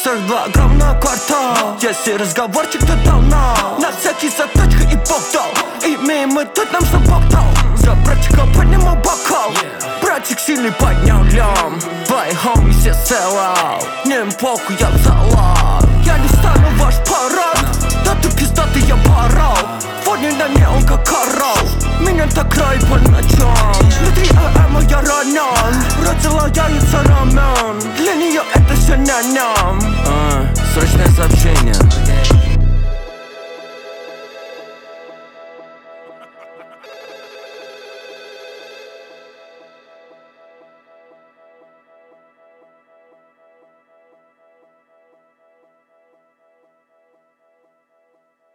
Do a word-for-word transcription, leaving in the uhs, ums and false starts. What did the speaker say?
сорок два грамма квартал. Если разговорчик, то давно. На всякий заточка и бог дал. Имеем мы тут, нам что бог дал. За братчика подниму бокал. Братик сильный поднял лям. Твои хоми все села. Не им похуй, я салат. Я не стану ваш парад. Да ты пиздатый, я порал. Фоне на мне он как орал. Меня так край по ночам. Внутри АМ я ранен. Разделяется рамен. Для нее это все ням-ням. а, Срочное сообщение.